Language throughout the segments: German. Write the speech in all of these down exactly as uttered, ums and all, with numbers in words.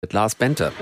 Mit Lars Bente.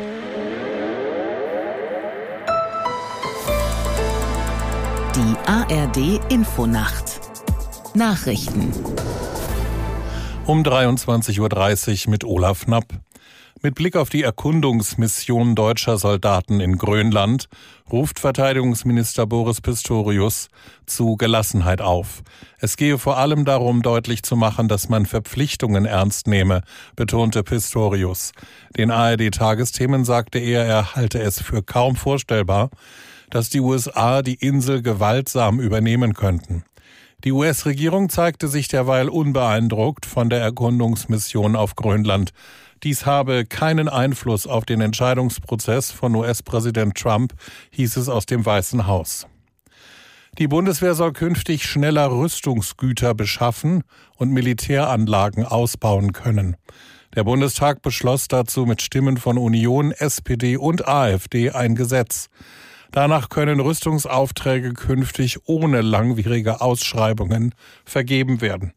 Die A R D-Infonacht. Nachrichten. Um dreiundzwanzig Uhr dreißig mit Olaf Knapp. Mit Blick auf die Erkundungsmission deutscher Soldaten in Grönland ruft Verteidigungsminister Boris Pistorius zu Gelassenheit auf. Es gehe vor allem darum, deutlich zu machen, dass man Verpflichtungen ernst nehme, betonte Pistorius. Den A R D-Tagesthemen sagte er, er halte es für kaum vorstellbar, dass die U S A die Insel gewaltsam übernehmen könnten. Die U S-Regierung zeigte sich derweil unbeeindruckt von der Erkundungsmission auf Grönland. Dies habe keinen Einfluss auf den Entscheidungsprozess von U S-Präsident Trump, hieß es aus dem Weißen Haus. Die Bundeswehr soll künftig schneller Rüstungsgüter beschaffen und Militäranlagen ausbauen können. Der Bundestag beschloss dazu mit Stimmen von Union, S P D und A f D ein Gesetz. Danach können Rüstungsaufträge künftig ohne langwierige Ausschreibungen vergeben werden.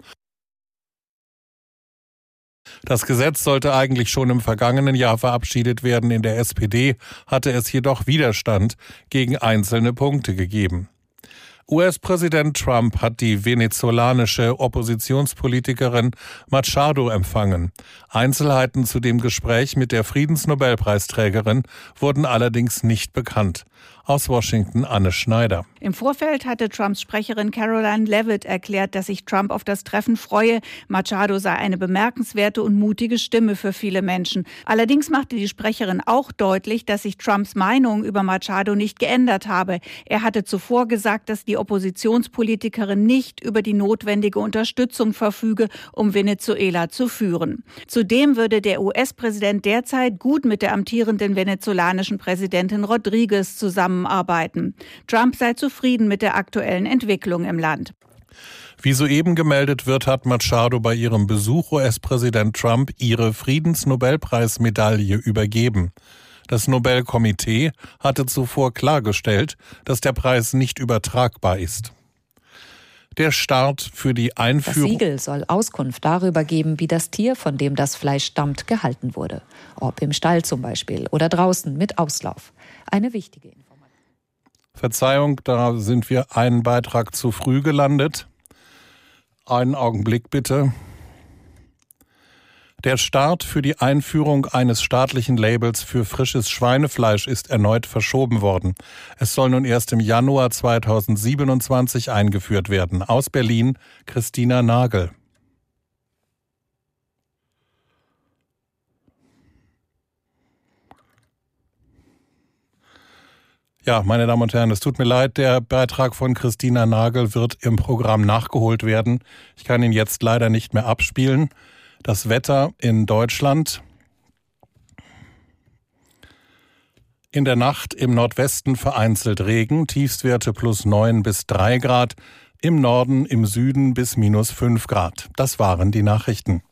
Das Gesetz sollte eigentlich schon im vergangenen Jahr verabschiedet werden. In der S P D hatte es jedoch Widerstand gegen einzelne Punkte gegeben. U S-Präsident Trump hat die venezolanische Oppositionspolitikerin Machado empfangen. Einzelheiten zu dem Gespräch mit der Friedensnobelpreisträgerin wurden allerdings nicht bekannt. Aus Washington Anne Schneider. Im Vorfeld hatte Trumps Sprecherin Caroline Leavitt erklärt, dass sich Trump auf das Treffen freue. Machado sei eine bemerkenswerte und mutige Stimme für viele Menschen. Allerdings machte die Sprecherin auch deutlich, dass sich Trumps Meinung über Machado nicht geändert habe. Er hatte zuvor gesagt, dass die Oppositionspolitikerin nicht über die notwendige Unterstützung verfüge, um Venezuela zu führen. Zudem würde der U S-Präsident derzeit gut mit der amtierenden venezolanischen Präsidentin Rodriguez zusammenarbeiten. Trump sei zufrieden mit der aktuellen Entwicklung im Land. Wie soeben gemeldet wird, hat Machado bei ihrem Besuch U S-Präsident Trump ihre Friedensnobelpreismedaille übergeben. Das Nobelkomitee hatte zuvor klargestellt, dass der Preis nicht übertragbar ist. Der Start für die Einführung. Das Siegel soll Auskunft darüber geben, wie das Tier, von dem das Fleisch stammt, gehalten wurde. Ob im Stall zum Beispiel oder draußen mit Auslauf. Eine wichtige Information. Verzeihung, da sind wir einen Beitrag zu früh gelandet. Einen Augenblick bitte. Der Start für die Einführung eines staatlichen Labels für frisches Schweinefleisch ist erneut verschoben worden. Es soll nun erst im Januar zweitausendsiebenundzwanzig eingeführt werden. Aus Berlin, Christina Nagel. Ja, meine Damen und Herren, es tut mir leid, der Beitrag von Christina Nagel wird im Programm nachgeholt werden. Ich kann ihn jetzt leider nicht mehr abspielen. Das Wetter in Deutschland. In der Nacht im Nordwesten vereinzelt Regen, Tiefstwerte plus neun bis drei Grad, im Norden, im Süden bis minus fünf Grad. Das waren die Nachrichten.